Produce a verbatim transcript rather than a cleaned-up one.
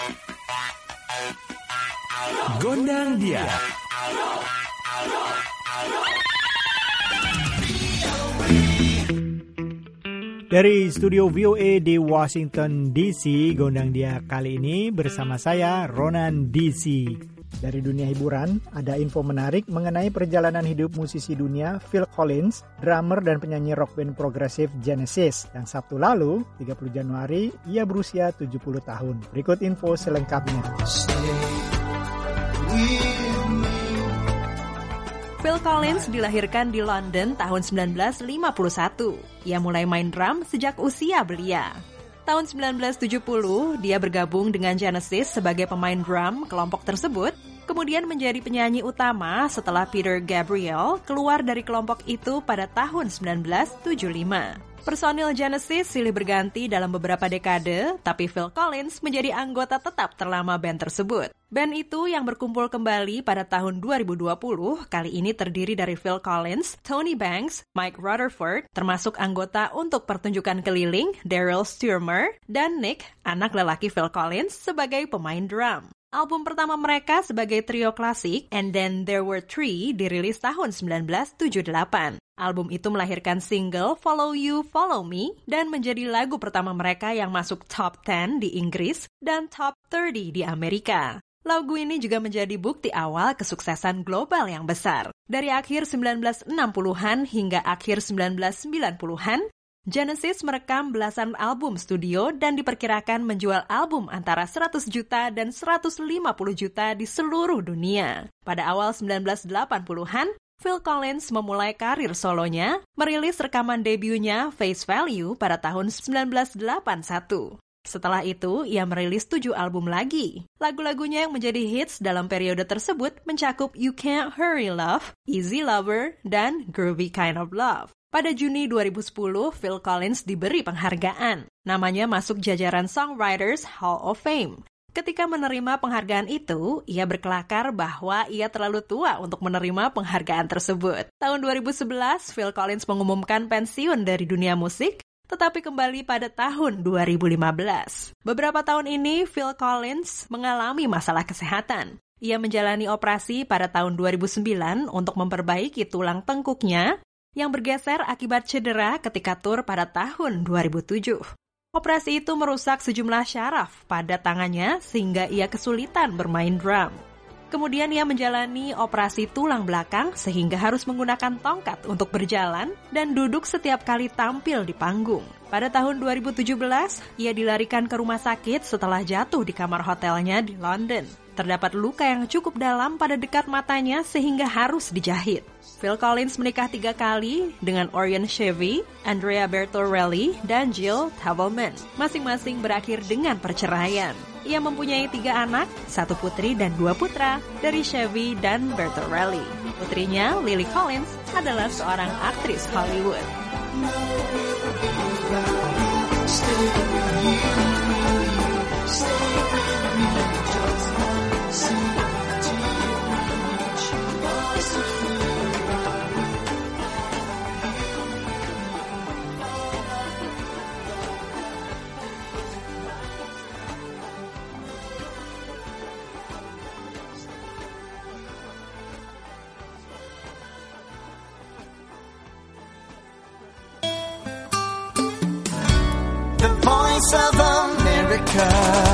Gondang Dia. Dari studio V O A di Washington D C, Gondang Dia kali ini bersama saya, Ronan D C. Dari dunia hiburan, ada info menarik mengenai perjalanan hidup musisi dunia Phil Collins, drummer dan penyanyi rock band progresif Genesis. Yang Sabtu lalu, tiga puluh Januari, ia berusia tujuh puluh tahun. Berikut info selengkapnya. Phil Collins dilahirkan di London tahun sembilan belas lima puluh satu. Ia mulai main drum sejak usia belia. Tahun sembilan belas tujuh puluh, dia bergabung dengan Genesis sebagai pemain drum kelompok tersebut, kemudian menjadi penyanyi utama setelah Peter Gabriel keluar dari kelompok itu pada tahun sembilan belas tujuh puluh lima. Personil Genesis silih berganti dalam beberapa dekade, tapi Phil Collins menjadi anggota tetap terlama band tersebut. Band itu yang berkumpul kembali pada tahun dua ribu dua puluh, kali ini terdiri dari Phil Collins, Tony Banks, Mike Rutherford, termasuk anggota untuk pertunjukan keliling, Daryl Stuermer, dan Nick, anak lelaki Phil Collins, sebagai pemain drum. Album pertama mereka sebagai trio klasik, And Then There Were Three, dirilis tahun sembilan belas tujuh puluh delapan. Album itu melahirkan single Follow You, Follow Me, dan menjadi lagu pertama mereka yang masuk top sepuluh di Inggris dan top tiga puluh di Amerika. Lagu ini juga menjadi bukti awal kesuksesan global yang besar. Dari akhir sembilan belas enam puluhan hingga akhir sembilan belas sembilan puluhan, Genesis merekam belasan album studio dan diperkirakan menjual album antara seratus juta dan seratus lima puluh juta di seluruh dunia. Pada awal sembilan belas delapan puluhan, Phil Collins memulai karir solonya, merilis rekaman debunya Face Value pada tahun sembilan belas delapan puluh satu. Setelah itu, ia merilis tujuh album lagi. Lagu-lagunya yang menjadi hits dalam periode tersebut mencakup You Can't Hurry Love, Easy Lover, dan Groovy Kind of Love. Pada Juni dua ribu sepuluh, Phil Collins diberi penghargaan. Namanya masuk jajaran Songwriters Hall of Fame. Ketika menerima penghargaan itu, ia berkelakar bahwa ia terlalu tua untuk menerima penghargaan tersebut. Tahun dua ribu sebelas, Phil Collins mengumumkan pensiun dari dunia musik, tetapi kembali pada tahun dua ribu lima belas. Beberapa tahun ini, Phil Collins mengalami masalah kesehatan. Ia menjalani operasi pada tahun dua ribu sembilan untuk memperbaiki tulang tengkuknya yang bergeser akibat cedera ketika tur pada tahun dua ribu tujuh. Operasi itu merusak sejumlah syaraf pada tangannya sehingga ia kesulitan bermain drum. Kemudian ia menjalani operasi tulang belakang sehingga harus menggunakan tongkat untuk berjalan dan duduk setiap kali tampil di panggung. Pada tahun dua ribu tujuh belas, ia dilarikan ke rumah sakit setelah jatuh di kamar hotelnya di London. Terdapat luka yang cukup dalam pada dekat matanya sehingga harus dijahit. Phil Collins menikah tiga kali dengan Orion Chevy, Andrea Bertorelli, dan Jill Tavelman. Masing-masing berakhir dengan perceraian. Ia mempunyai tiga anak, satu putri dan dua putra dari Chevy dan Bertorelli. Putrinya, Lily Collins, adalah seorang aktris Hollywood. The Voice of America.